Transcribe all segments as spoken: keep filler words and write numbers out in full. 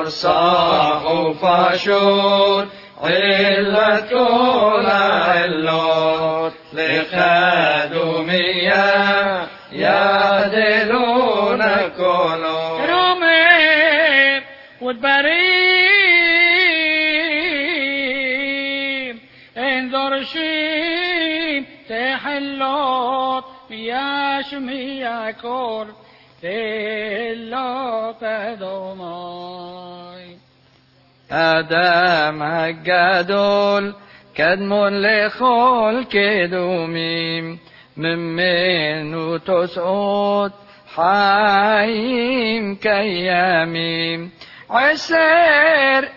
صاح وفاشون علة كل علوت لخدومية يعدلون كله رومي والبريم انظر شيم تحلوت يا شمية كل تحلوت دوماي آدم هجدول كدم لخول كدوميم من منو تسعود حايم كياميم عسير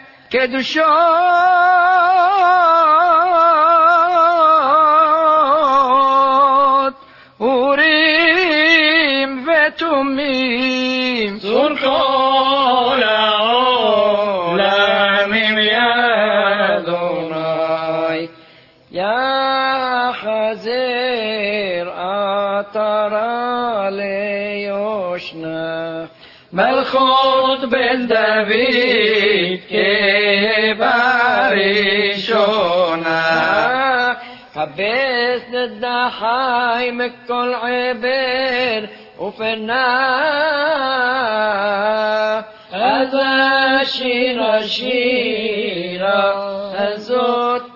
كدشوت وريم فتميم سرقول عولاميم يا دوناي يا حزير أترى ليوشنا ملخوت بن دافيد كباري شونا حبيت الضحاي من كل عبير وفي النار هذا شيرة شيرة هزوت